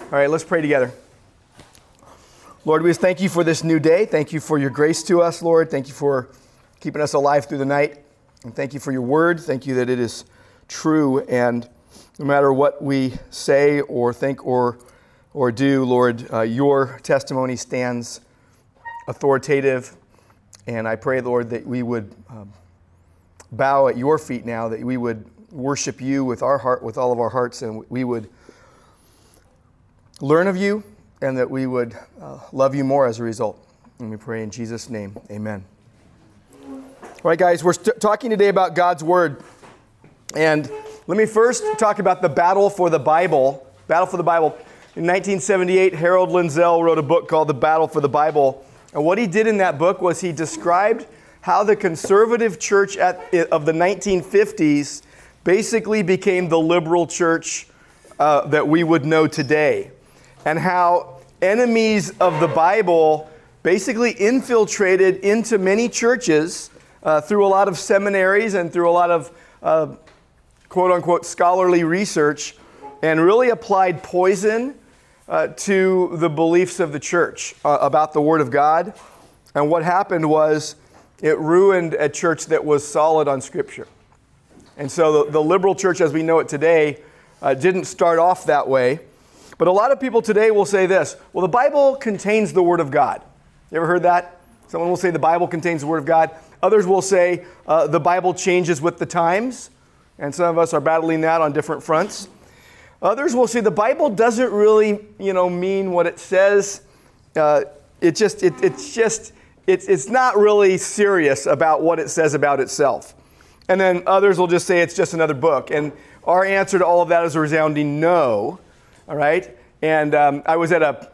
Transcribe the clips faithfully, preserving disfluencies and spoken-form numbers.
All right, let's pray together. Lord, we just thank you for this new day. Thank you for your grace to us, Lord. Thank you for keeping us alive through the night. And thank you for your word. Thank you that it is true. And no matter what we say or think or or do, Lord, uh, your testimony stands authoritative. And I pray, Lord, that we would um, bow at your feet now, that we would worship you with our heart, with all of our hearts, and we would learn of you, and that we would uh, love you more as a result. And we pray in Jesus' name, amen. All right, guys, we're st- talking today about God's Word. And let me first talk about the battle for the Bible. Battle for the Bible. In nineteen seventy-eight, Harold Lindsell wrote a book called The Battle for the Bible. And what he did in that book was he described how the conservative church at, of the nineteen fifties basically became the liberal church uh, that we would know today. And how enemies of the Bible basically infiltrated into many churches uh, through a lot of seminaries and through a lot of uh, quote-unquote scholarly research, and really applied poison uh, to the beliefs of the church uh, about the Word of God. And what happened was it ruined a church that was solid on Scripture. And so the, the liberal church as we know it today uh, didn't start off that way. But a lot of people today will say this, well, the Bible contains the Word of God. You ever heard that? Someone will say the Bible contains the Word of God. Others will say uh, the Bible changes with the times. And some of us are battling that on different fronts. Others will say the Bible doesn't really, you know, mean what it says. Uh, it just, it, it's just, it's, it's not really serious about what it says about itself. And then others will just say it's just another book. And our answer to all of that is a resounding no. All right, and um, I was at a,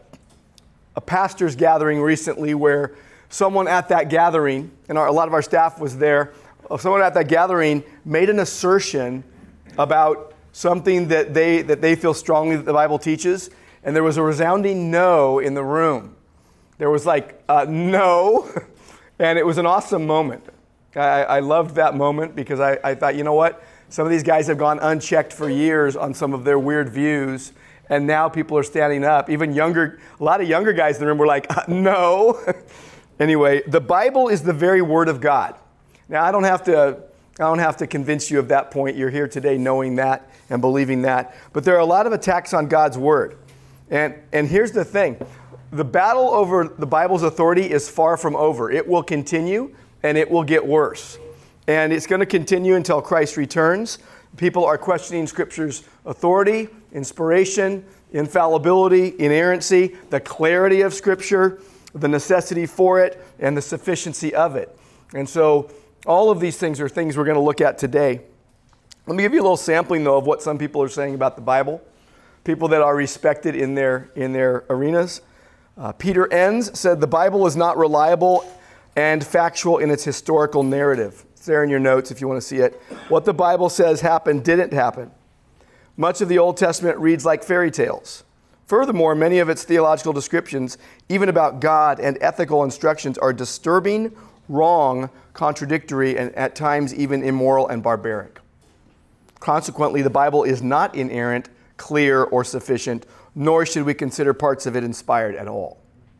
a pastor's gathering recently where someone at that gathering, and our, a lot of our staff was there, someone at that gathering made an assertion about something that they that they feel strongly that the Bible teaches, and there was a resounding no in the room. There was like, uh, no, and it was an awesome moment. I, I loved that moment because I, I thought, you know what? Some of these guys have gone unchecked for years on some of their weird views. And now people are standing up. Even younger, a lot of younger guys in the room were like, uh, no. Anyway, the Bible is the very Word of God. Now, I don't have to, I don't have to convince you of that point. You're here today knowing that and believing that. But there are a lot of attacks on God's Word. And, and here's the thing. The battle over the Bible's authority is far from over. It will continue, and it will get worse. And it's going to continue until Christ returns. People are questioning Scripture's authority, inspiration, infallibility, inerrancy, the clarity of Scripture, the necessity for it, and the sufficiency of it. And so all of these things are things we're going to look at today. Let me give you a little sampling, though, of what some people are saying about the Bible. People that are respected in their, in their arenas. Uh, Peter Enns said the Bible is not reliable and factual in its historical narrative. It's there in your notes if you want to see it. What the Bible says happened didn't happen. Much of the Old Testament reads like fairy tales. Furthermore, many of its theological descriptions, even about God and ethical instructions, are disturbing, wrong, contradictory, and at times even immoral and barbaric. Consequently, the Bible is not inerrant, clear, or sufficient, nor should we consider parts of it inspired at all.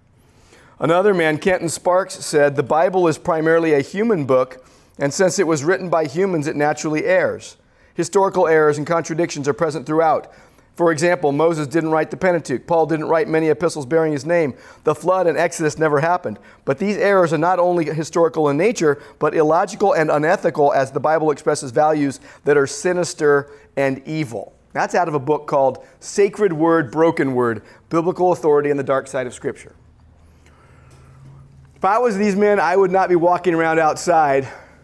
Another man, Kenton Sparks, said, the Bible is primarily a human book, and since it was written by humans, it naturally errs. Historical errors and contradictions are present throughout. For example, Moses didn't write the Pentateuch. Paul didn't write many epistles bearing his name. The flood and Exodus never happened. But these errors are not only historical in nature, but illogical and unethical, as the Bible expresses values that are sinister and evil. That's out of a book called Sacred Word, Broken Word, Biblical Authority and the Dark Side of Scripture. If I was these men, I would not be walking around outside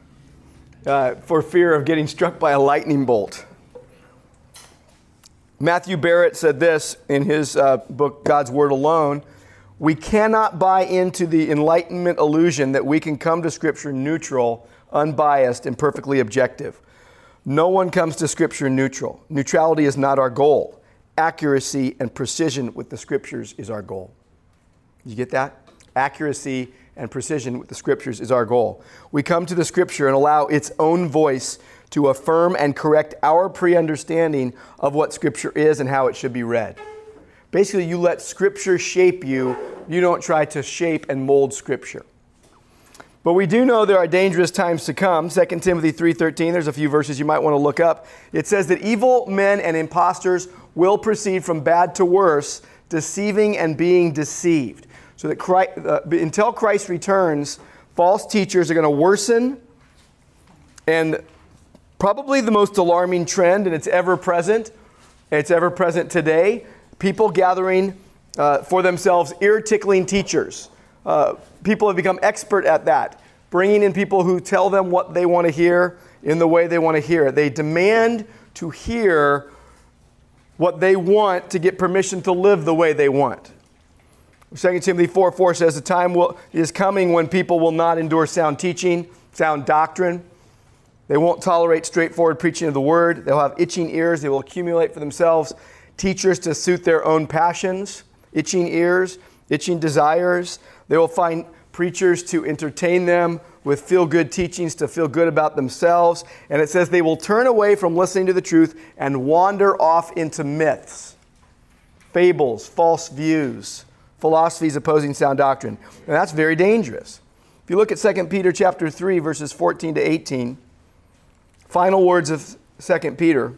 Uh, for fear of getting struck by a lightning bolt. Matthew Barrett said this in his uh, book, God's Word Alone. We cannot buy into the Enlightenment illusion that we can come to Scripture neutral, unbiased, and perfectly objective. No one comes to Scripture neutral. Neutrality is not our goal. Accuracy and precision with the Scriptures is our goal. You get that? Accuracy and precision with the Scriptures is our goal. We come to the Scripture and allow its own voice to affirm and correct our pre-understanding of what Scripture is and how it should be read. Basically, you let Scripture shape you. You don't try to shape and mold Scripture. But we do know there are dangerous times to come. Second Timothy three thirteen, there's a few verses you might want to look up. It says that evil men and impostors will proceed from bad to worse, deceiving and being deceived. So that Christ, uh, until Christ returns, false teachers are going to worsen. And probably the most alarming trend, and it's ever present, it's ever present today, people gathering uh, for themselves ear-tickling teachers. Uh, people have become expert at that, bringing in people who tell them what they want to hear in the way they want to hear it. They demand to hear what they want to get permission to live the way they want. Second Timothy four four says, the time will, is coming when people will not endure sound teaching, sound doctrine. They won't tolerate straightforward preaching of the word. They'll have itching ears. They will accumulate for themselves teachers to suit their own passions, itching ears, itching desires. They will find preachers to entertain them with feel-good teachings to feel good about themselves. And it says they will turn away from listening to the truth and wander off into myths, fables, false views, philosophies opposing sound doctrine. And that's very dangerous. If you look at Second Peter chapter three, verses fourteen to eighteen, final words of Second Peter,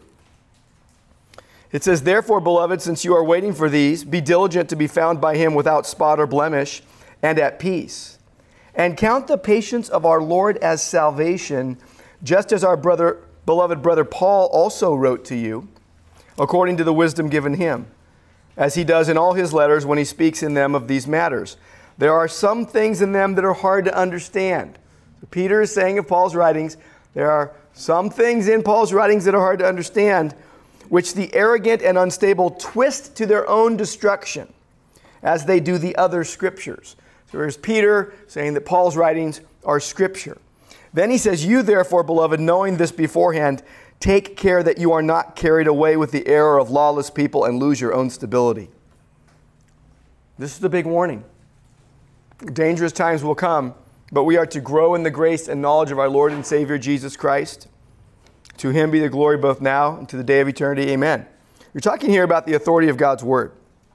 it says, therefore, beloved, since you are waiting for these, be diligent to be found by him without spot or blemish and at peace. And count the patience of our Lord as salvation, just as our brother, beloved brother Paul also wrote to you, according to the wisdom given him, as he does in all his letters when he speaks in them of these matters. There are some things in them that are hard to understand. So Peter is saying of Paul's writings, there are some things in Paul's writings that are hard to understand, which the arrogant and unstable twist to their own destruction, as they do the other scriptures. So there's Peter saying that Paul's writings are scripture. Then he says, you therefore, beloved, knowing this beforehand, take care that you are not carried away with the error of lawless people and lose your own stability. This is the big warning. Dangerous times will come, but we are to grow in the grace and knowledge of our Lord and Savior Jesus Christ. To him be the glory both now and to the day of eternity. Amen. We're talking here about the authority of God's word.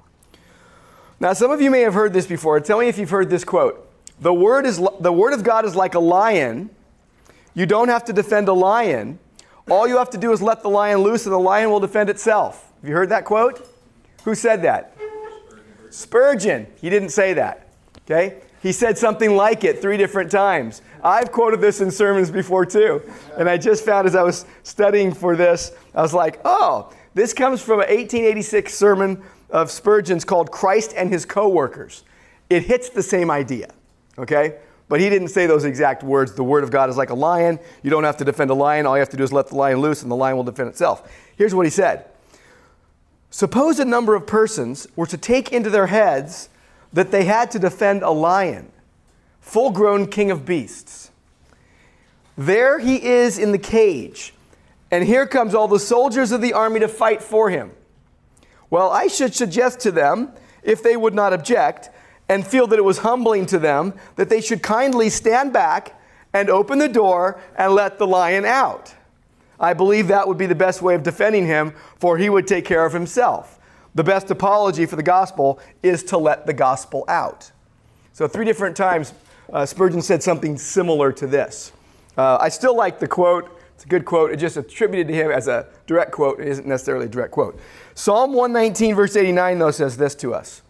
Now, some of you may have heard this before. Tell me if you've heard this quote. The word is the word of God is like a lion. You don't have to defend a lion. All you have to do is let the lion loose and the lion will defend itself. Have you heard that quote? Who said that? Spurgeon. He didn't say that. Okay? He said something like it three different times. I've quoted this in sermons before too. And I just found as I was studying for this, I was like, oh, this comes from an eighteen eighty-six sermon of Spurgeon's called Christ and His Co-Workers. It hits the same idea, okay? But he didn't say those exact words. The word of God is like a lion. You don't have to defend a lion. All you have to do is let the lion loose and the lion will defend itself. Here's what he said. Suppose a number of persons were to take into their heads that they had to defend a lion, full-grown king of beasts. There he is in the cage, and here comes all the soldiers of the army to fight for him. Well, I should suggest to them, if they would not object, and feel that it was humbling to them, that they should kindly stand back and open the door and let the lion out. I believe that would be the best way of defending him, for he would take care of himself. The best apology for the gospel is to let the gospel out. So three different times uh, Spurgeon said something similar to this. Uh, I still like the quote. It's a good quote. It's just attributed to him as a direct quote. It isn't necessarily a direct quote. Psalm one nineteen verse eighty-nine though says this to us.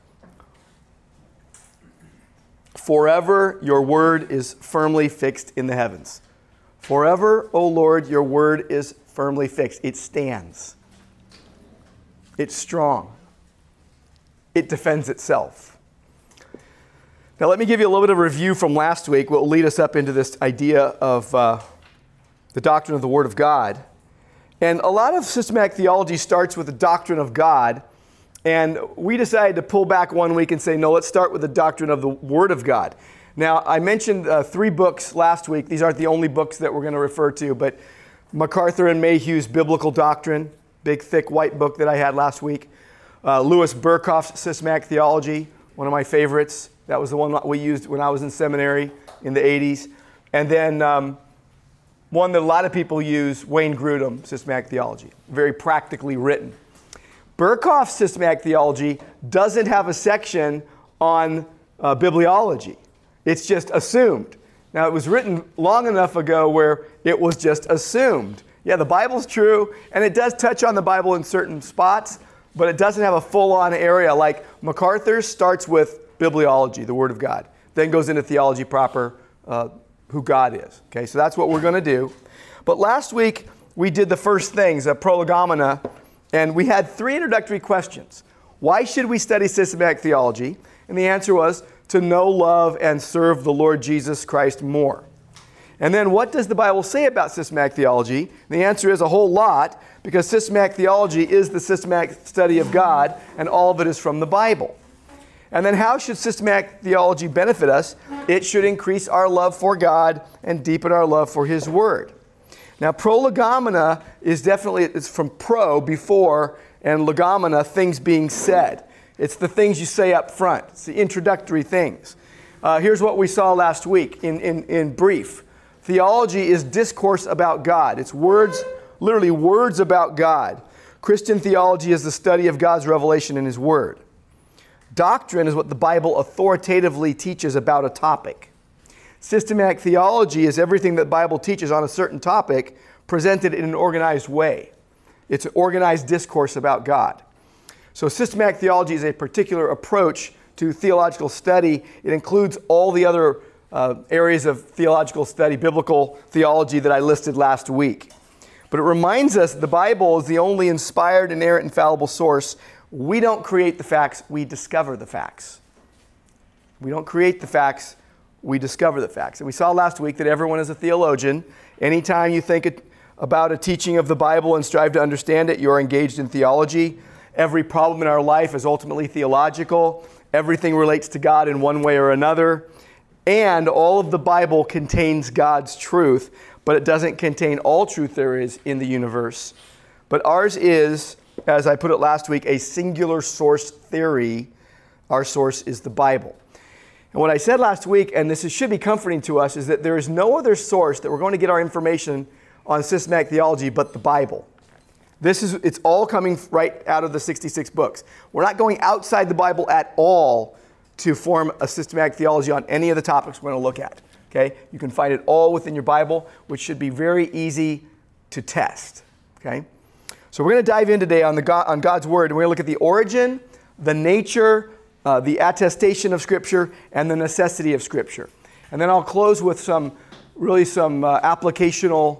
Forever your word is firmly fixed in the heavens. Forever, O Lord, your word is firmly fixed. It stands. It's strong. It defends itself. Now let me give you a little bit of review from last week, what will lead us up into this idea of uh, the doctrine of the Word of God. And a lot of systematic theology starts with the doctrine of God. And we decided to pull back one week and say, no, let's start with the doctrine of the Word of God. Now, I mentioned uh, three books last week. These aren't the only books that we're going to refer to, but MacArthur and Mayhew's Biblical Doctrine, big, thick, white book that I had last week. Uh, Louis Berkhof's Systematic Theology, one of my favorites. That was the one we used when I was in seminary in the eighties. And then um, one that a lot of people use, Wayne Grudem, Systematic Theology. Very practically written. Berkhof's systematic theology doesn't have a section on uh, bibliology. It's just assumed. Now, it was written long enough ago where it was just assumed. Yeah, the Bible's true, and it does touch on the Bible in certain spots, but it doesn't have a full-on area. Like MacArthur's starts with bibliology, the Word of God, then goes into theology proper, uh, who God is. Okay, so that's what we're going to do. But last week, we did the first things, a prolegomena, and we had three introductory questions. Why should we study systematic theology? And the answer was to know, love, and serve the Lord Jesus Christ more. And then what does the Bible say about systematic theology? And the answer is a whole lot, because systematic theology is the systematic study of God, and all of it is from the Bible. And then how should systematic theology benefit us? It should increase our love for God and deepen our love for His Word. Now, prolegomena is definitely, it's from pro, before, and legomena, things being said. It's the things you say up front. It's the introductory things. Uh, here's what we saw last week in, in, in brief. Theology is discourse about God. It's words, literally words about God. Christian theology is the study of God's revelation in His Word. Doctrine is what the Bible authoritatively teaches about a topic. Systematic theology is everything that the Bible teaches on a certain topic presented in an organized way. It's an organized discourse about God. So systematic theology is a particular approach to theological study. It includes all the other uh, areas of theological study, biblical theology that I listed last week. But it reminds us that the Bible is the only inspired, inerrant, infallible source. We don't create the facts, we discover the facts. We don't create the facts, we discover the facts. And we saw last week that everyone is a theologian. Anytime you think it, about a teaching of the Bible and strive to understand it, you're engaged in theology. Every problem in our life is ultimately theological. Everything relates to God in one way or another. And all of the Bible contains God's truth, but it doesn't contain all truth there is in the universe. But ours is, as I put it last week, a singular source theory. Our source is the Bible. And what I said last week, and this is, should be comforting to us, is that there is no other source that we're going to get our information on systematic theology but the Bible. This is, it's all coming right out of the sixty-six books. We're not going outside the Bible at all to form a systematic theology on any of the topics we're going to look at. Okay? You can find it all within your Bible, which should be very easy to test. Okay? So we're going to dive in today on, the God, on God's Word, and we're going to look at the origin, the nature, uh, the attestation of Scripture, and the necessity of Scripture. And then I'll close with some, really some uh, applicational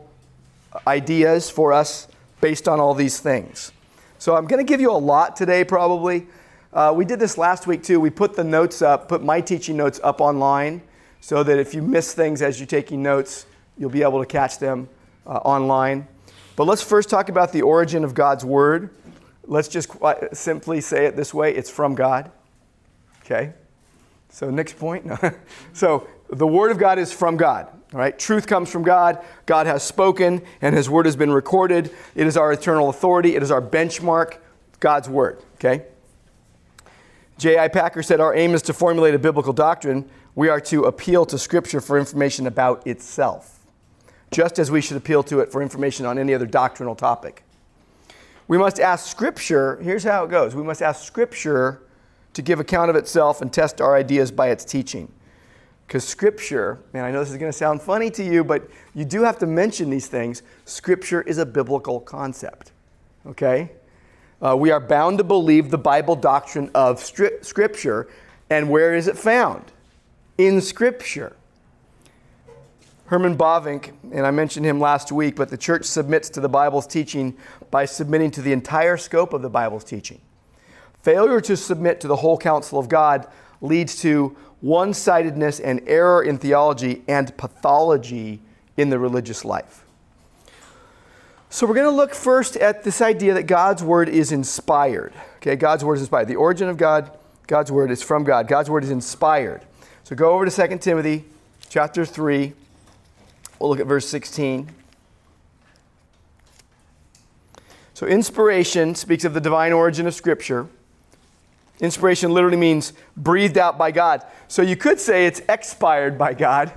ideas for us based on all these things. So I'm going to give you a lot today, probably. Uh, we did this last week, too. We put the notes up, put my teaching notes up online, so that if you miss things as you're taking notes, you'll be able to catch them uh, online. But let's first talk about the origin of God's Word. Let's just quite simply say it this way. It's from God. Okay? So next point. So the Word of God is from God. All right? Truth comes from God. God has spoken, and His Word has been recorded. It is our eternal authority. It is our benchmark, God's Word. Okay? J I Packer said, our aim is to formulate a biblical doctrine. We are to appeal to Scripture for information about itself, just as we should appeal to it for information on any other doctrinal topic. We must ask Scripture, here's how it goes. We must ask Scripture to give account of itself and test our ideas by its teaching. Because Scripture, and I know this is going to sound funny to you, but you do have to mention these things. Scripture is a biblical concept. Okay? Uh, we are bound to believe the Bible doctrine of stri- Scripture. And where is it found? In Scripture. Herman Bavinck, and I mentioned him last week, but the church submits to the Bible's teaching by submitting to the entire scope of the Bible's teaching. Failure to submit to the whole counsel of God leads to one-sidedness and error in theology and pathology in the religious life. So we're going to look first at this idea that God's Word is inspired. Okay, God's Word is inspired. The origin of God, God's Word is from God. God's Word is inspired. So go over to Second Timothy chapter three. We'll look at verse sixteen. So inspiration speaks of the divine origin of Scripture. Inspiration literally means breathed out by God. So you could say it's expired by God.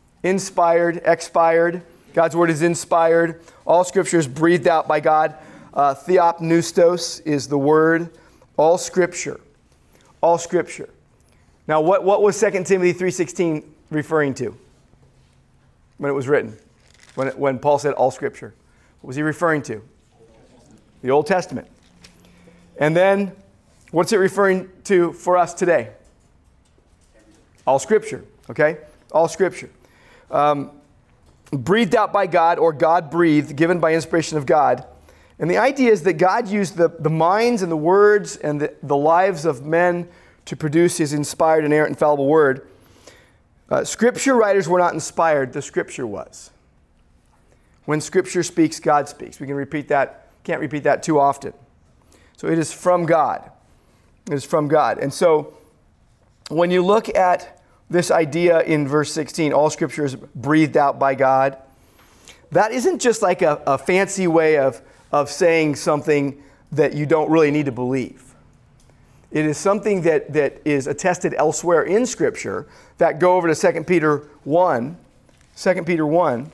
Inspired, expired. God's Word is inspired. All Scripture is breathed out by God. Uh, theopneustos is the word. All Scripture. All Scripture. Now, what, what was Second Timothy three sixteen referring to when it was written? When, it, when Paul said all Scripture? What was he referring to? The Old Testament. And then, what's it referring to for us today? All Scripture. Okay? All Scripture. Um, breathed out by God, or God breathed, given by inspiration of God. And the idea is that God used the, the minds and the words and the, the lives of men to produce his inspired, inerrant, infallible word. Uh, scripture writers were not inspired. The Scripture was. When Scripture speaks, God speaks. We can repeat that. Can't repeat that too often. So it is from God. It is from God. And so when you look at this idea in verse sixteen, all Scripture is breathed out by God, that isn't just like a, a fancy way of, of saying something that you don't really need to believe. It is something that, that is attested elsewhere in Scripture. In fact, go over to Second Peter one. Second Peter one.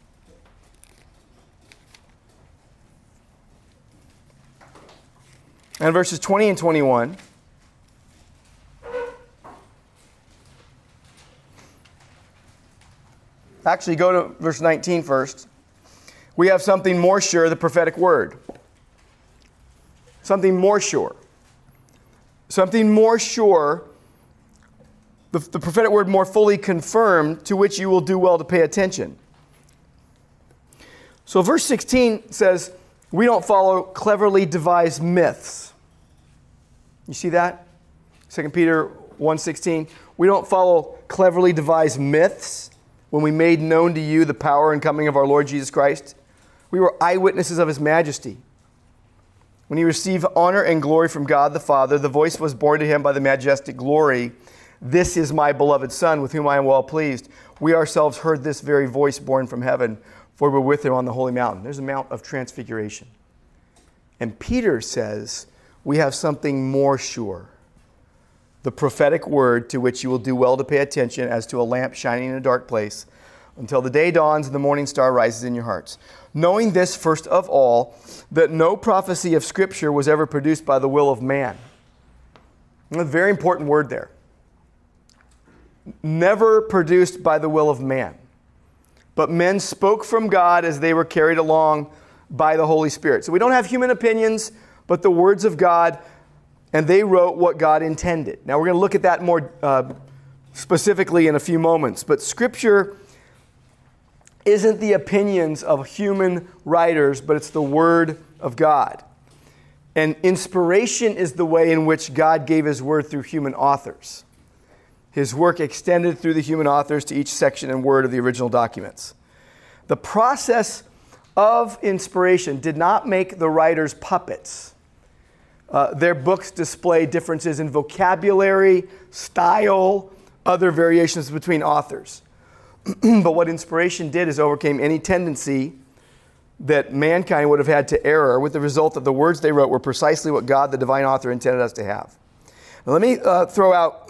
And verses twenty and twenty-one. Actually, go to verse nineteen first. We have something more sure, the prophetic word. Something more sure. Something more sure, the, the prophetic word more fully confirmed, to which you will do well to pay attention. So verse sixteen says, we don't follow cleverly devised myths. You see that? Second Peter one sixteen. We don't follow cleverly devised myths when we made known to you the power and coming of our Lord Jesus Christ. We were eyewitnesses of his majesty. When he received honor and glory from God the Father, the voice was borne to him by the majestic glory, this is my beloved Son, with whom I am well pleased. We ourselves heard this very voice borne from heaven, for we were with him on the holy mountain. There's a Mount of Transfiguration. And Peter says, we have something more sure. The prophetic word, to which you will do well to pay attention as to a lamp shining in a dark place, until the day dawns and the morning star rises in your hearts. Knowing this, first of all, that no prophecy of Scripture was ever produced by the will of man. A very important word there. Never produced by the will of man. But men spoke from God as they were carried along by the Holy Spirit. So we don't have human opinions, but the words of God, and they wrote what God intended. Now we're going to look at that more uh, specifically in a few moments. But Scripture isn't the opinions of human writers, but it's the Word of God. And inspiration is the way in which God gave His Word through human authors. His work extended through the human authors to each section and word of the original documents. The process of inspiration did not make the writers puppets. Uh, their books display differences in vocabulary, style, other variations between authors. But what inspiration did is overcame any tendency that mankind would have had to error, with the result that the words they wrote were precisely what God, the divine author, intended us to have. Now, let me uh, throw out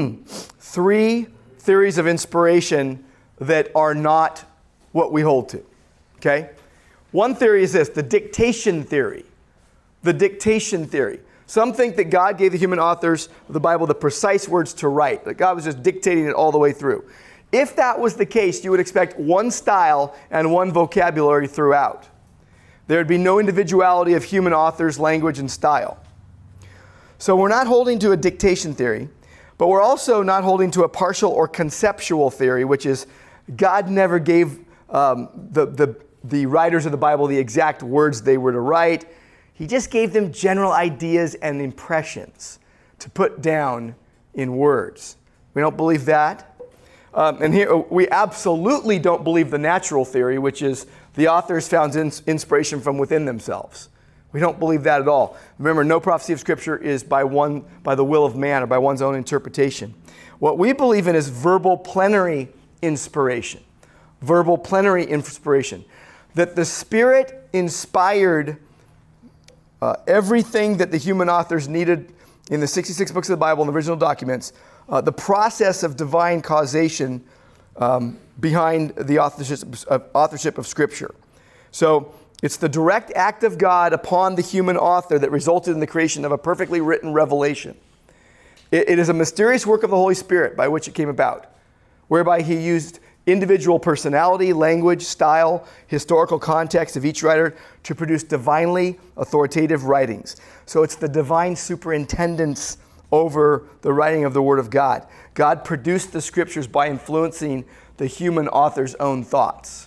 three theories of inspiration that are not what we hold to. Okay? One theory is this, the dictation theory. The dictation theory. Some think that God gave the human authors of the Bible the precise words to write, that God was just dictating it all the way through. If that was the case, you would expect one style and one vocabulary throughout. There would be no individuality of human authors, language, and style. So we're not holding to a dictation theory, but we're also not holding to a partial or conceptual theory, which is God never gave um, the, the, the writers of the Bible the exact words they were to write. He just gave them general ideas and impressions to put down in words. We don't believe that. Um, and here, we absolutely don't believe the natural theory, which is the authors found ins- inspiration from within themselves. We don't believe that at all. Remember, no prophecy of Scripture is by one by the will of man or by one's own interpretation. What we believe in is verbal plenary inspiration. Verbal plenary inspiration. That the Spirit inspired uh, everything that the human authors needed in the sixty-six books of the Bible and the original documents. Uh, the process of divine causation um, behind the authorship, uh, authorship of Scripture. So It's the direct act of God upon the human author that resulted in the creation of a perfectly written revelation. It, it is a mysterious work of the Holy Spirit by which it came about, whereby he used individual personality, language, style, historical context of each writer to produce divinely authoritative writings. So it's the divine superintendence over the writing of the Word of God. God produced the Scriptures by influencing the human author's own thoughts.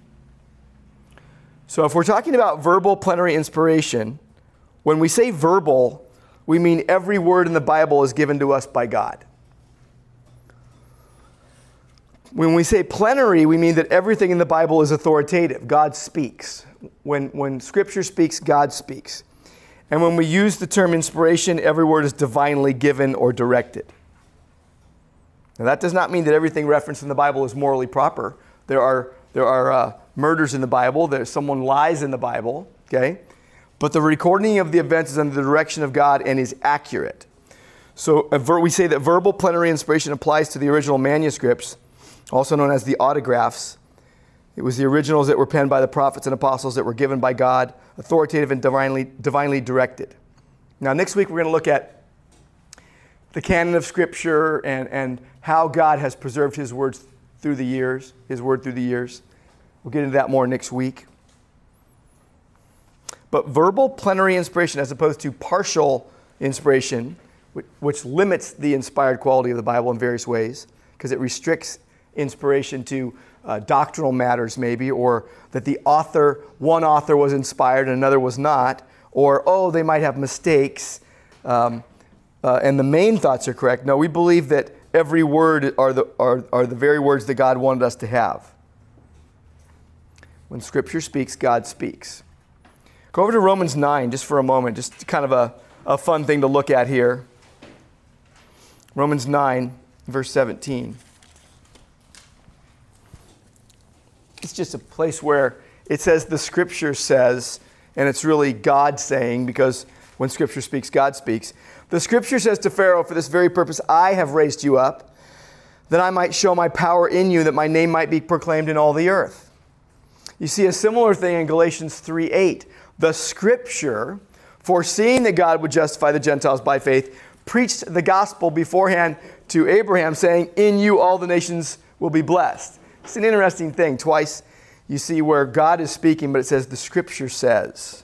So if we're talking about verbal plenary inspiration, when we say verbal, we mean every word in the Bible is given to us by God. When we say plenary, we mean that everything in the Bible is authoritative. God speaks. When, when Scripture speaks, God speaks. And when we use the term inspiration, every word is divinely given or directed. Now that does not mean that everything referenced in the Bible is morally proper. There are, there are uh, murders in the Bible. There's someone lies in the Bible. Okay? But the recording of the events is under the direction of God and is accurate. So a ver- we say that verbal plenary inspiration applies to the original manuscripts, also known as the autographs. It was the originals that were penned by the prophets and apostles that were given by God, authoritative and divinely, divinely directed. Now, next week we're going to look at the canon of Scripture and, and how God has preserved His words through the years, His word through the years. We'll get into that more next week. But verbal plenary inspiration, as opposed to partial inspiration, which, which limits the inspired quality of the Bible in various ways, because it restricts inspiration to uh, doctrinal matters maybe, or that the author, one author was inspired and another was not, or, oh, they might have mistakes, um, uh, and the main thoughts are correct. No, we believe that every word are the, are, are the very words that God wanted us to have. When Scripture speaks, God speaks. Go over to Romans nine just for a moment, just kind of a, a fun thing to look at here. Romans nine, verse seventeen. It's just a place where it says the Scripture says, and it's really God saying, because when Scripture speaks, God speaks. The Scripture says to Pharaoh, for this very purpose I have raised you up, that I might show my power in you, that my name might be proclaimed in all the earth. You see a similar thing in Galatians three eight. The Scripture, foreseeing that God would justify the Gentiles by faith, preached the gospel beforehand to Abraham, saying, in you all the nations will be blessed. It's an interesting thing. Twice you see where God is speaking, but it says the Scripture says.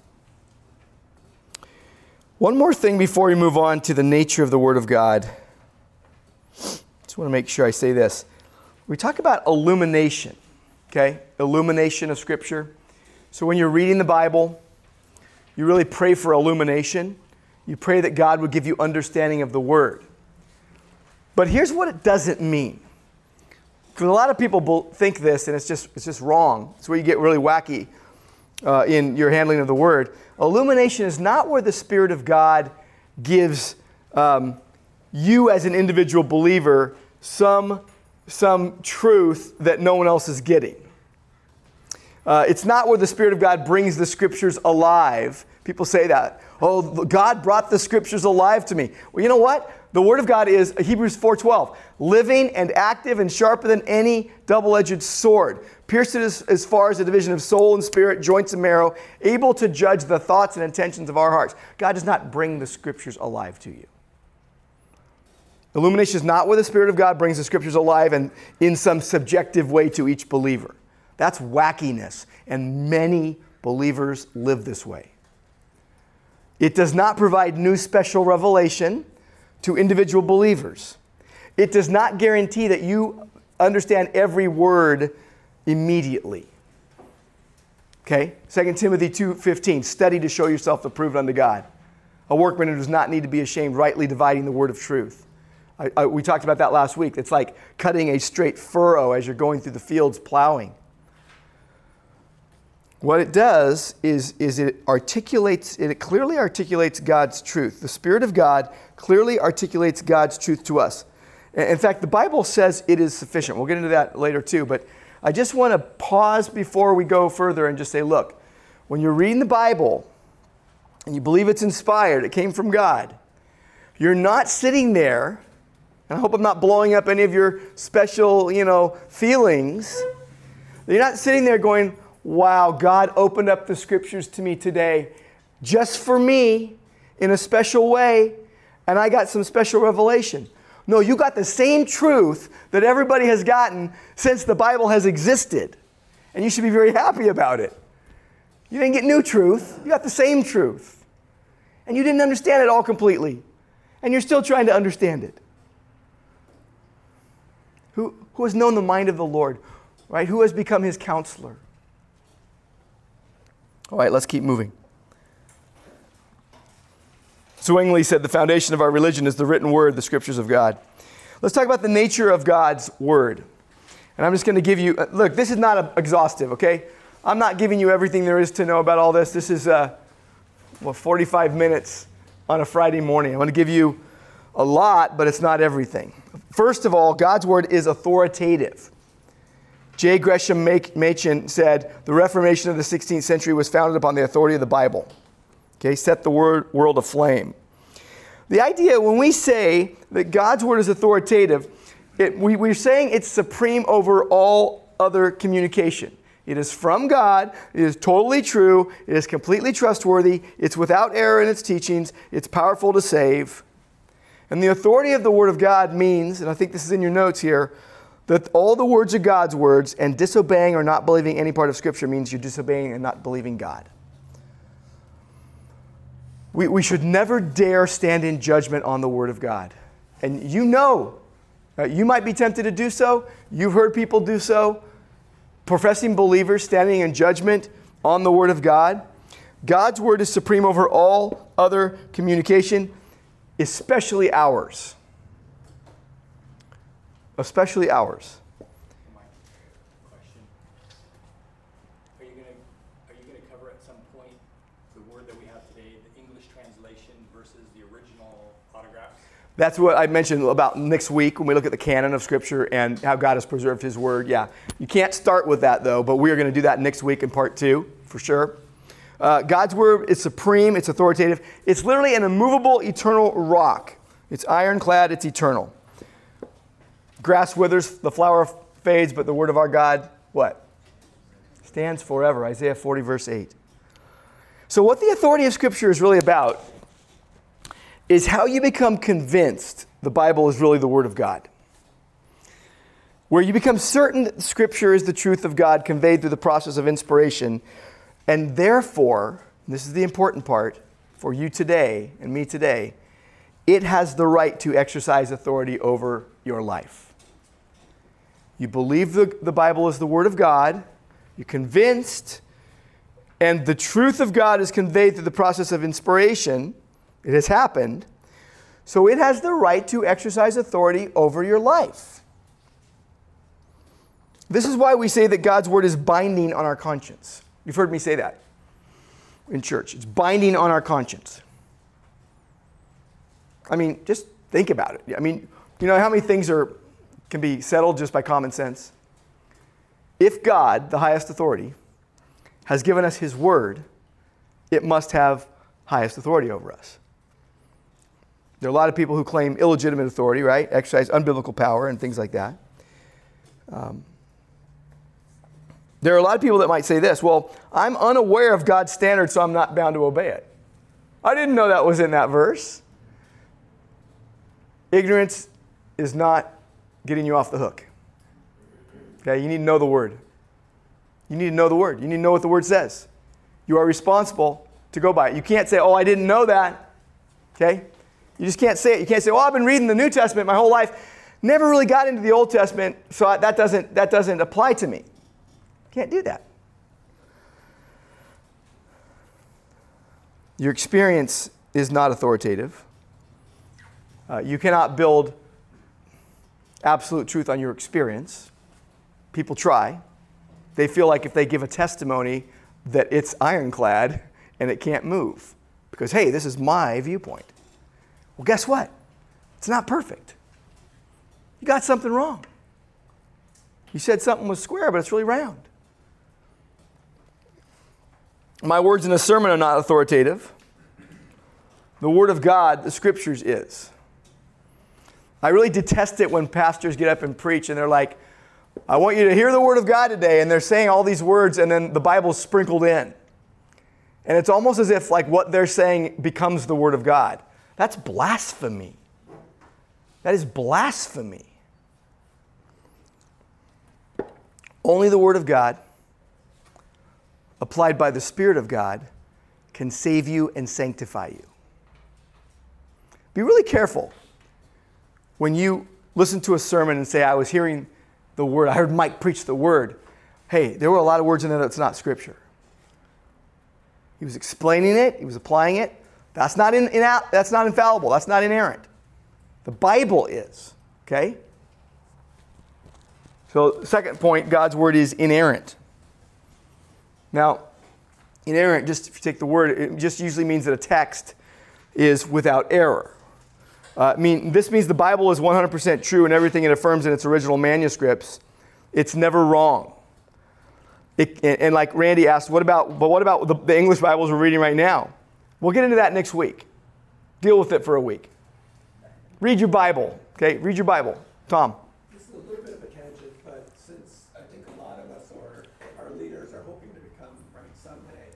One more thing before we move on to the nature of the Word of God. Just want to make sure I say this. We talk about illumination, okay? Illumination of Scripture. So when you're reading the Bible, you really pray for illumination. You pray that God would give you understanding of the Word. But here's what it doesn't mean. Because a lot of people think this, and it's just it's just wrong. It's where you get really wacky uh, in your handling of the Word. Illumination is not where the Spirit of God gives um, you as an individual believer some, some truth that no one else is getting. Uh, it's not where the Spirit of God brings the Scriptures alive. People say that. Oh, God brought the Scriptures alive to me. Well, you know what? The Word of God is, Hebrews four twelve, living and active and sharper than any double-edged sword, pierced as, as far as the division of soul and spirit, joints and marrow, able to judge the thoughts and intentions of our hearts. God does not bring the Scriptures alive to you. Illumination is not where the Spirit of God brings the Scriptures alive and in some subjective way to each believer. That's wackiness, and many believers live this way. It does not provide new special revelation to individual believers. It does not guarantee that you understand every word immediately. Okay? Second Timothy two fifteen, study to show yourself approved unto God. A workman who does not need to be ashamed, rightly dividing the word of truth. I, I, we talked about that last week. It's like cutting a straight furrow as you're going through the fields plowing. What it does is, is it articulates, it clearly articulates God's truth. The Spirit of God clearly articulates God's truth to us. In fact, the Bible says it is sufficient. We'll get into that later too, but I just want to pause before we go further and just say, look, when you're reading the Bible and you believe it's inspired, it came from God, you're not sitting there, and I hope I'm not blowing up any of your special, you know, feelings. You're not sitting there going, wow, God opened up the scriptures to me today just for me in a special way, and I got some special revelation. No, you got the same truth that everybody has gotten since the Bible has existed, and you should be very happy about it. You didn't get new truth. You got the same truth. And you didn't understand it all completely. And you're still trying to understand it. Who, who has known the mind of the Lord, right? Who has become his counselor? All right, let's keep moving. Zwingli said the foundation of our religion is the written word, the scriptures of God. Let's talk about the nature of God's word. And I'm just going to give you, look, this is not exhaustive, okay? I'm not giving you everything there is to know about all this. This is, uh, well, forty-five minutes on a Friday morning. I'm going to give you a lot, but it's not everything. First of all, God's word is authoritative. J. Gresham Machen said, the Reformation of the sixteenth century was founded upon the authority of the Bible. Okay, set the word, world aflame. The idea, when we say that God's word is authoritative, it, we, we're saying it's supreme over all other communication. It is from God. It is totally true. It is completely trustworthy. It's without error in its teachings. It's powerful to save. And the authority of the Word of God means, and I think this is in your notes here, that all the words are God's words, and disobeying or not believing any part of Scripture means you're disobeying and not believing God. We, we should never dare stand in judgment on the Word of God. And you know, uh, you might be tempted to do so. You've heard people do so. Professing believers standing in judgment on the Word of God. God's Word is supreme over all other communication, especially ours. Especially ours. Question. Are you going to are you going to cover at some point the word that we have today, the English translation versus the original autographs? That's what I mentioned about next week when we look at the canon of Scripture and how God has preserved His Word. Yeah, you can't start with that though, but we are going to do that next week in part two, for sure. Uh, God's Word is supreme, it's authoritative. It's literally an immovable, eternal rock. It's ironclad, it's eternal. Grass withers, the flower fades, but the Word of our God, what? Stands forever. Isaiah forty, verse eight. So what the authority of Scripture is really about is how you become convinced the Bible is really the Word of God. Where you become certain that Scripture is the truth of God conveyed through the process of inspiration, and therefore, this is the important part for you today and me today, it has the right to exercise authority over your life. You believe the, the Bible is the Word of God, you're convinced, and the truth of God is conveyed through the process of inspiration. It has happened. So it has the right to exercise authority over your life. This is why we say that God's Word is binding on our conscience. You've heard me say that in church. It's binding on our conscience. I mean, just think about it. I mean, you know how many things are can be settled just by common sense? If God, the highest authority, has given us His Word, it must have highest authority over us. There are a lot of people who claim illegitimate authority, right? Exercise unbiblical power and things like that. Um, there are a lot of people that might say this, well, I'm unaware of God's standard, so I'm not bound to obey it. I didn't know that was in that verse. Ignorance is not getting you off the hook. Okay, you need to know the Word. You need to know the Word. You need to know what the Word says. You are responsible to go by it. You can't say, oh, I didn't know that. Okay? You just can't say it. You can't say, well, I've been reading the New Testament my whole life. Never really got into the Old Testament, so I, that doesn't, that doesn't apply to me. Can't do that. Your experience is not authoritative. Uh, you cannot build absolute truth on your experience. People try. They feel like if they give a testimony that it's ironclad and it can't move. Because, hey, this is my viewpoint. Well, guess what? It's not perfect. You got something wrong. You said something was square, but it's really round. My words in a sermon are not authoritative. The Word of God, the Scriptures, is. I really detest it when pastors get up and preach and they're like, I want you to hear the Word of God today, and they're saying all these words, and then the Bible's sprinkled in. And it's almost as if like what they're saying becomes the Word of God. That's blasphemy. That is blasphemy. Only the Word of God, applied by the Spirit of God, can save you and sanctify you. Be really careful when you listen to a sermon and say, I was hearing the Word, I heard Mike preach the Word. Hey, there were a lot of words in there that's not Scripture. He was explaining it, he was applying it. That's not, in, in, that's not infallible, that's not inerrant. The Bible is, okay? So, second point, God's Word is inerrant. Now, inerrant, just if you take the word, it just usually means that a text is without error. Uh, I mean, this means the Bible is one hundred percent true in everything it affirms in its original manuscripts. It's never wrong. It, and, and like Randy asked, what about, but what about the, the English Bibles we're reading right now? We'll get into that next week. Deal with it for a week. Read your Bible, okay? Read your Bible. Tom. This is a little bit of a tangent, but since I think a lot of us or our leaders are hoping to become right someday,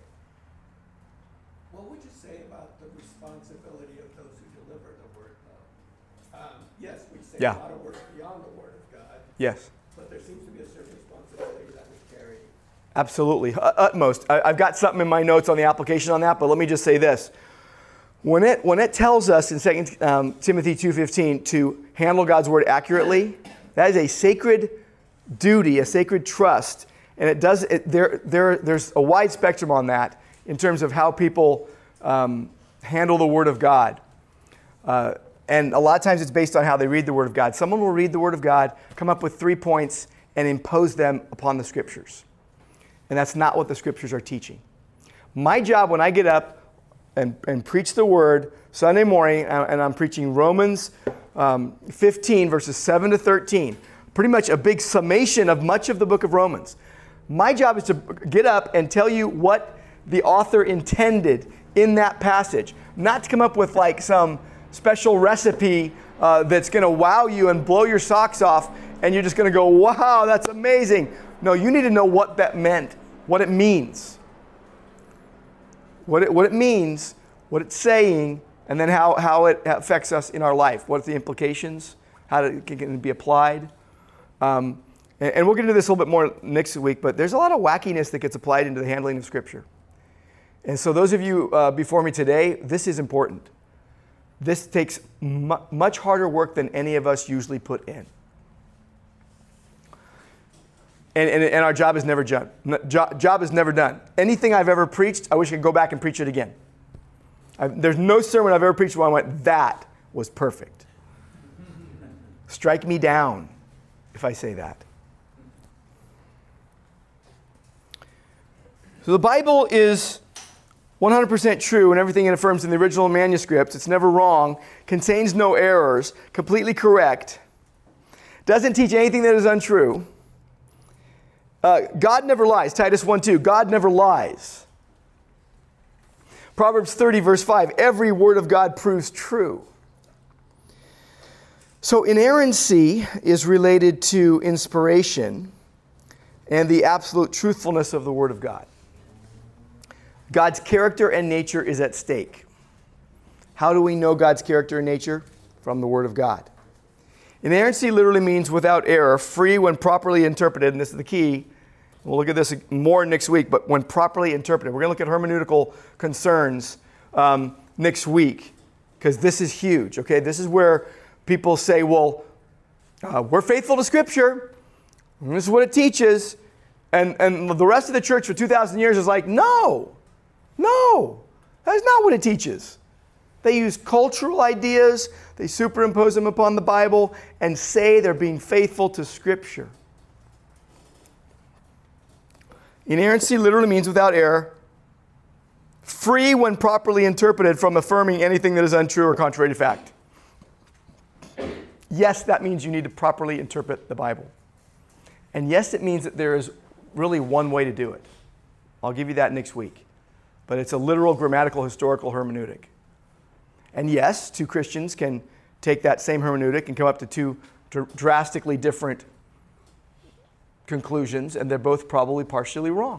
what would you say about the responsibility of those who deliver the word, though? Um, yes, we say Yeah. a lot of words beyond the word of God. Yes. But there seems to be a certain responsibility that we carry. Absolutely. Uh, utmost. I, I've got something in my notes on the application on that, but let me just say this. When it, when it tells us in Second um, Timothy two fifteen to handle God's word accurately, that is a sacred duty, a sacred trust. And it does it, there, there, there's a wide spectrum on that in terms of how people um, handle the word of God. Uh, and a lot of times it's based on how they read the word of God. Someone will read the word of God, come up with three points, and impose them upon the scriptures. And that's not what the scriptures are teaching. My job when I get up and, and preach the word Sunday morning, and I'm preaching Romans um, fifteen, verses seven to thirteen, pretty much a big summation of much of the book of Romans. My job is to get up and tell you what the author intended in that passage, not to come up with like some special recipe uh, that's going to wow you and blow your socks off, and you're just going to go, wow, that's amazing. No, you need to know what that meant, what it means. What it, what it means, what it's saying, and then how, how it affects us in our life. What are the implications? How to, can it be applied? Um, and, and we'll get into this a little bit more next week, but there's a lot of wackiness that gets applied into the handling of Scripture. And so those of you uh, before me today, this is important. This takes mu- much harder work than any of us usually put in. And, and, and our job is never done. Job, job is never done. Anything I've ever preached, I wish I could go back and preach it again. I've, there's no sermon I've ever preached where I went, that was perfect. Strike me down if I say that. So the Bible is one hundred percent true in everything it affirms in the original manuscripts. It's never wrong, contains no errors, completely correct, doesn't teach anything that is untrue. Uh, God never lies. Titus one two, God never lies. Proverbs thirty, verse five, every word of God proves true. So inerrancy is related to inspiration and the absolute truthfulness of the Word of God. God's character and nature is at stake. How do we know God's character and nature? From the Word of God. Inerrancy literally means without error, free when properly interpreted, and this is the key. We'll look at this more next week, but when properly interpreted. We're going to look at hermeneutical concerns um, next week, because this is huge, okay? This is where people say, well, uh, we're faithful to Scripture, and this is what it teaches, and, and the rest of the church for two thousand years is like, no, no, that's not what it teaches. They use cultural ideas, they superimpose them upon the Bible, and say they're being faithful to Scripture. Inerrancy literally means without error, free when properly interpreted from affirming anything that is untrue or contrary to fact. Yes, that means you need to properly interpret the Bible. And yes, it means that there is really one way to do it. I'll give you that next week. But it's a literal, grammatical, historical hermeneutic. And yes, two Christians can take that same hermeneutic and come up to two dr- drastically different conclusions, and they're both probably partially wrong.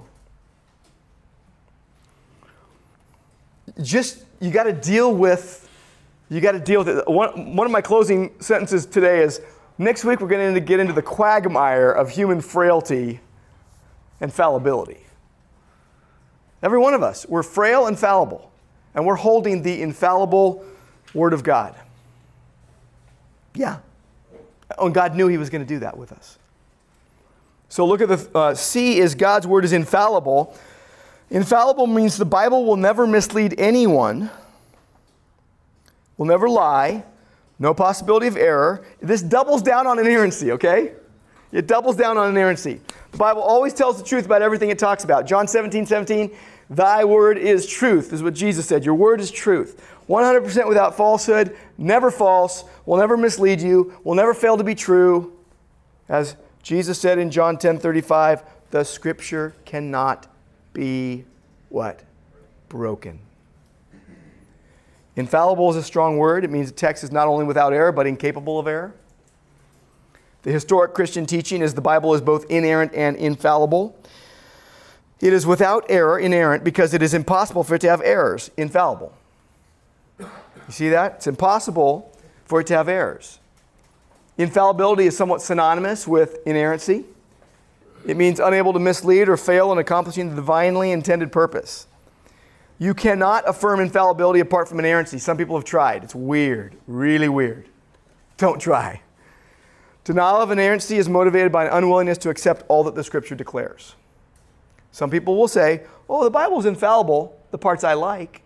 Just, you got to deal with, you got to deal with it. One, one of my closing sentences today is, next week we're going to get into the quagmire of human frailty and fallibility. Every one of us, we're frail and fallible, and we're holding the infallible Word of God. Yeah. And God knew he was going to do that with us. So look at the, uh, C is God's Word is infallible. Infallible means the Bible will never mislead anyone, will never lie, no possibility of error. This doubles down on inerrancy, okay? It doubles down on inerrancy. The Bible always tells the truth about everything it talks about. John seventeen seventeen, thy word is truth, is what Jesus said. Your word is truth. one hundred percent without falsehood, never false, will never mislead you, will never fail to be true. As Jesus said in John ten thirty-five, the Scripture cannot be what? Broken. Infallible is a strong word. It means the text is not only without error, but incapable of error. The historic Christian teaching is the Bible is both inerrant and infallible. It is without error, inerrant, because it is impossible for it to have errors. Infallible. You see that? It's impossible for it to have errors. Infallibility is somewhat synonymous with inerrancy. It means unable to mislead or fail in accomplishing the divinely intended purpose. You cannot affirm infallibility apart from inerrancy. Some people have tried. It's weird, really weird. Don't try. Denial of inerrancy is motivated by an unwillingness to accept all that the Scripture declares. Some people will say, oh, the Bible is infallible, the parts I like.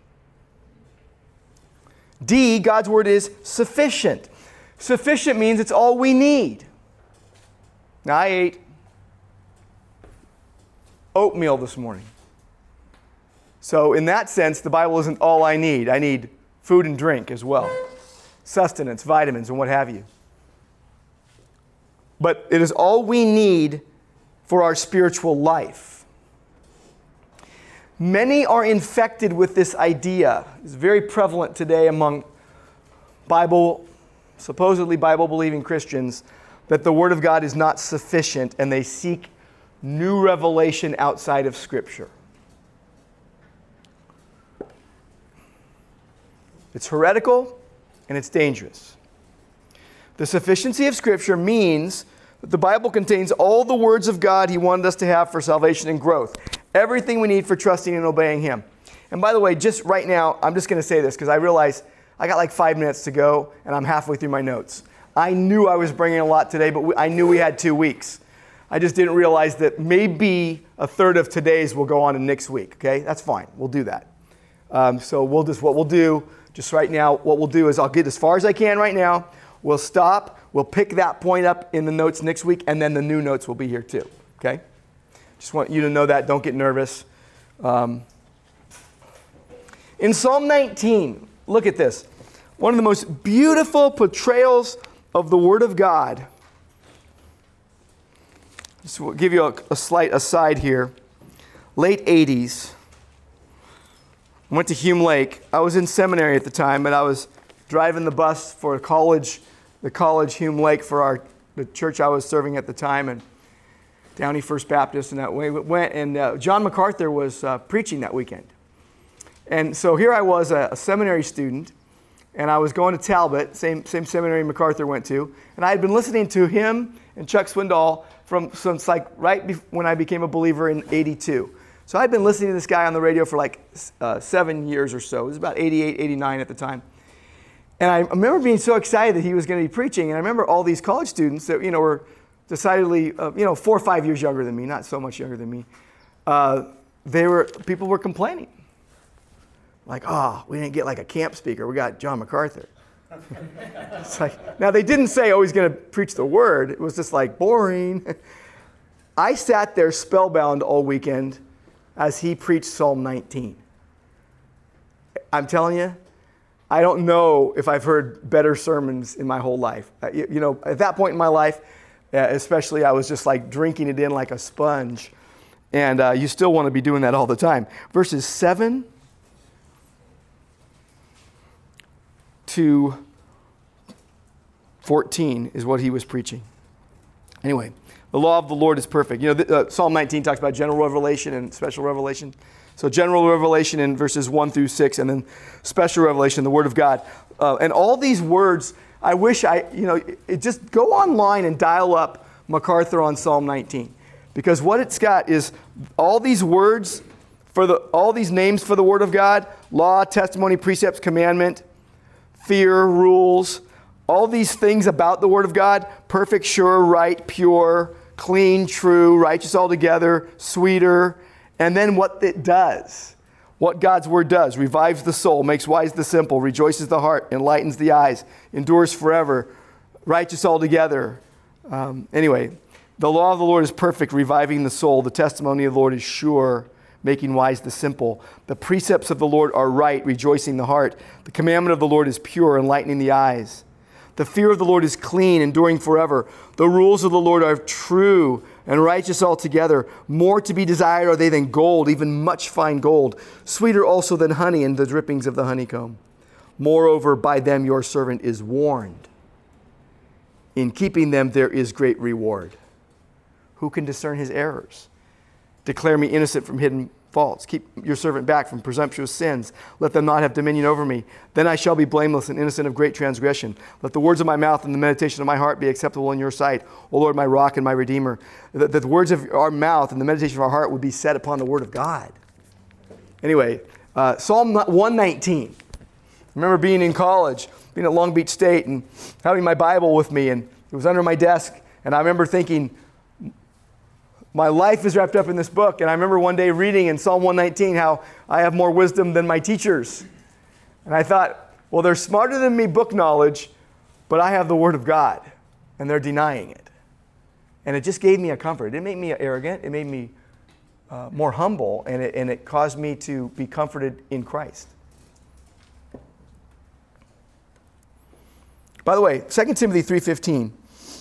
D, God's Word is sufficient. Sufficient means it's all we need. Now, I ate oatmeal this morning. So in that sense, the Bible isn't all I need. I need food and drink as well. Sustenance, vitamins, and what have you. But it is all we need for our spiritual life. Many are infected with this idea. It's very prevalent today among Bible, supposedly Bible-believing Christians, that the Word of God is not sufficient and they seek new revelation outside of Scripture. It's heretical and it's dangerous. The sufficiency of Scripture means that the Bible contains all the words of God He wanted us to have for salvation and growth. Everything we need for trusting and obeying Him. And by the way, just right now, I'm just going to say this because I realize I got like five minutes to go and I'm halfway through my notes. I knew I was bringing a lot today, but we, I knew we had two weeks. I just didn't realize that maybe a third of today's will go on in next week, okay? That's fine. We'll do that. Um, so we'll just, what we'll do, just right now, what we'll do is I'll get as far as I can right now. We'll stop. We'll pick that point up in the notes next week, and then the new notes will be here too, okay? Just want you to know that. Don't get nervous. Um, in Psalm nineteen, look at this. One of the most beautiful portrayals of the Word of God. Just will give you a, a slight aside here. Late eighties. I went to Hume Lake. I was in seminary at the time, but I was driving the bus for college, the college Hume Lake for our the church I was serving at the time, and Downey First Baptist, and that way we went. And uh, John MacArthur was uh, preaching that weekend. And so here I was, a, a seminary student, and I was going to Talbot, same same seminary MacArthur went to, and I had been listening to him and Chuck Swindoll from since like right be- when I became a believer in eighty-two. So I'd been listening to this guy on the radio for like uh, seven years or so. It was about eighty-eight, eighty-nine at the time. And I remember being so excited that he was going to be preaching. And I remember all these college students that, you know, were decidedly, uh, you know, four or five years younger than me, not so much younger than me. Uh, they were, people were complaining. Like, oh, we didn't get like a camp speaker. We got John MacArthur. It's like, now they didn't say, oh, he's going to preach the word. It was just like boring. I sat there spellbound all weekend as he preached Psalm nineteen. I'm telling you, I don't know if I've heard better sermons in my whole life. Uh, you, you know, at that point in my life, uh, especially, I was just like drinking it in like a sponge. And uh, you still want to be doing that all the time. Verses seven to fourteen is what he was preaching. Anyway, the law of the Lord is perfect. You know, the, uh, Psalm nineteen talks about general revelation and special revelation. So general revelation in verses one through six, and then special revelation, the Word of God. Uh, and all these words, I wish I, you know, it, it just go online and dial up MacArthur on Psalm nineteen. Because what it's got is all these words, for the all these names for the Word of God: law, testimony, precepts, commandment, fear, rules, all these things about the Word of God: perfect, sure, right, pure, clean, true, righteous altogether, sweeter. And then what it does, what God's Word does: revives the soul, makes wise the simple, rejoices the heart, enlightens the eyes, endures forever, righteous altogether. Um, anyway, the law of the Lord is perfect, reviving the soul. The testimony of the Lord is sure, making wise the simple. The precepts of the Lord are right, rejoicing the heart. The commandment of the Lord is pure, enlightening the eyes. The fear of the Lord is clean, enduring forever. The rules of the Lord are true and righteous altogether. More to be desired are they than gold, even much fine gold. Sweeter also than honey and the drippings of the honeycomb. Moreover, by them your servant is warned. In keeping them there is great reward. Who can discern his errors? Declare me innocent from hidden faults. Keep your servant back from presumptuous sins. Let them not have dominion over me. Then I shall be blameless and innocent of great transgression. Let the words of my mouth and the meditation of my heart be acceptable in your sight, O Lord, my rock and my redeemer. That the words of our mouth and the meditation of our heart would be set upon the word of God. Anyway, uh, Psalm one nineteen. I remember being in college, being at Long Beach State, and having my Bible with me, and it was under my desk, and I remember thinking, my life is wrapped up in this book. And I remember one day reading in Psalm one nineteen how I have more wisdom than my teachers. And I thought, well, they're smarter than me book knowledge, but I have the Word of God, and they're denying it. And it just gave me a comfort. It didn't make me arrogant. It made me uh, more humble, and it, and it caused me to be comforted in Christ. By the way, Second Timothy three fifteen.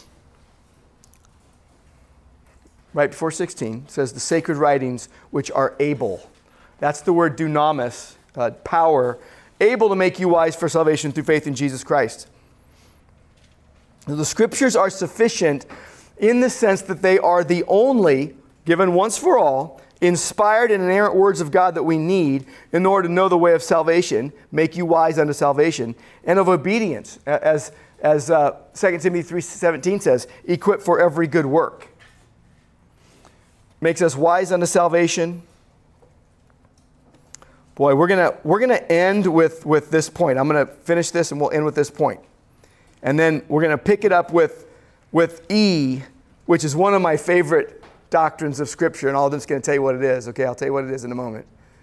Right before sixteen, says the sacred writings which are able. That's the word dunamis, uh, power, able to make you wise for salvation through faith in Jesus Christ. The scriptures are sufficient in the sense that they are the only, given once for all, inspired and inerrant words of God that we need in order to know the way of salvation, make you wise unto salvation, and of obedience, as, as uh, Second Timothy three seventeen says, equipped for every good work. Makes us wise unto salvation. Boy, we're gonna we're gonna end with, with this point. I'm gonna finish this and we'll end with this point. And then we're gonna pick it up with, with E, which is one of my favorite doctrines of Scripture, and I'm just gonna tell you what it is. Okay, I'll tell you what it is in a moment.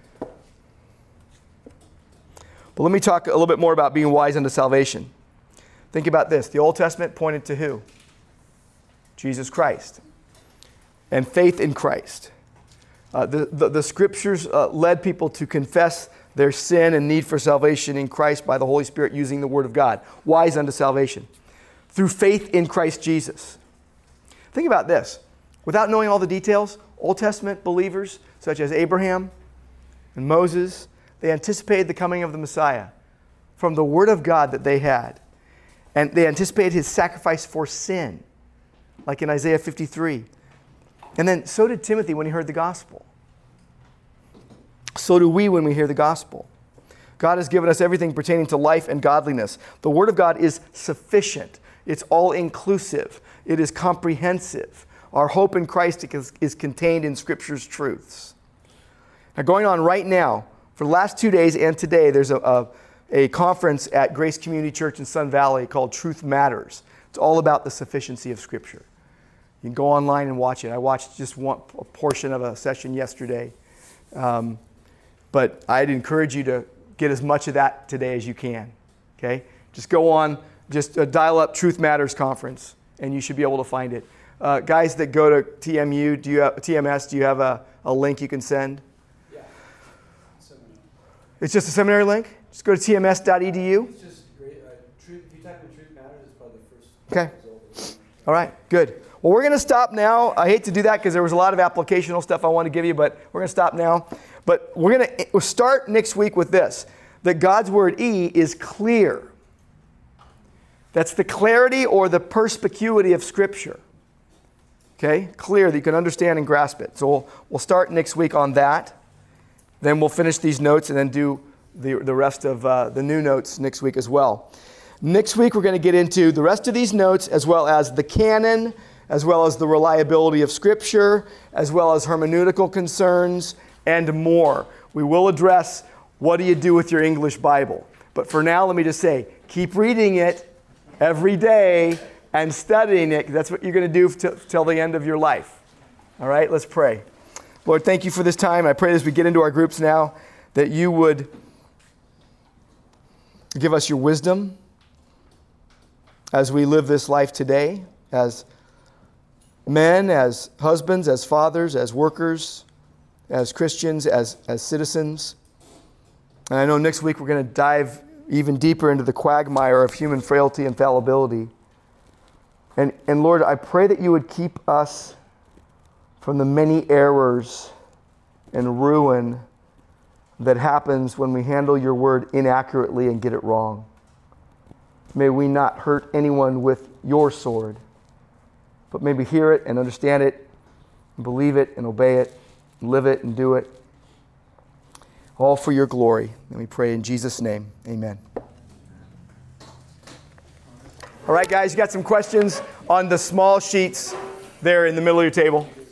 But let me talk a little bit more about being wise unto salvation. Think about this. The Old Testament pointed to who? Jesus Christ. And faith in Christ. Uh, the, the, the Scriptures uh, led people to confess their sin and need for salvation in Christ by the Holy Spirit using the Word of God. Wise unto salvation. Through faith in Christ Jesus. Think about this. Without knowing all the details, Old Testament believers such as Abraham and Moses, they anticipated the coming of the Messiah from the Word of God that they had. And they anticipated His sacrifice for sin, like in Isaiah fifty-three. And then so did Timothy when he heard the gospel. So do we when we hear the gospel. God has given us everything pertaining to life and godliness. The Word of God is sufficient. It's all-inclusive. It is comprehensive. Our hope in Christ is, is contained in Scripture's truths. Now, going on right now, for the last two days and today, there's a, a, a conference at Grace Community Church in Sun Valley called Truth Matters. It's all about the sufficiency of Scripture. You can go online and watch it. I watched just one a portion of a session yesterday. Um, but I'd encourage you to get as much of that today as you can. Okay? Just go on, just uh, dial up Truth Matters Conference, and you should be able to find it. Uh, guys that go to T M U, do you have, T M S, do you have a, a link you can send? Yeah. Seminary. It's just a seminary link? Just go to T M S dot E D U? It's just great. Uh, truth, if you type in Truth Matters, it's probably the first Okay. result. All right, good. Well, we're going to stop now. I hate to do that because there was a lot of applicational stuff I want to give you, but we're going to stop now. But we're going to start next week with this, that God's Word, E, is clear. That's the clarity or the perspicuity of Scripture. Okay? Clear, that you can understand and grasp it. So we'll, we'll start next week on that. Then we'll finish these notes and then do the, the rest of uh, the new notes next week as well. Next week, we're going to get into the rest of these notes, as well as the canon, as well as the reliability of Scripture, as well as hermeneutical concerns, and more. We will address what do you do with your English Bible. But for now, let me just say, keep reading it every day and studying it. That's what you're going to do t- till the end of your life. All right, let's pray. Lord, thank you for this time. I pray as we get into our groups now that you would give us your wisdom as we live this life today, as men, as husbands, as fathers, as workers, as Christians, as, as citizens. And I know next week we're going to dive even deeper into the quagmire of human frailty and fallibility. And, and Lord, I pray that you would keep us from the many errors and ruin that happens when we handle your word inaccurately and get it wrong. May we not hurt anyone with your sword, but maybe hear it and understand it, and believe it and obey it, and live it and do it, all for your glory. And we pray in Jesus' name, amen. All right, guys, you got some questions on the small sheets there in the middle of your table?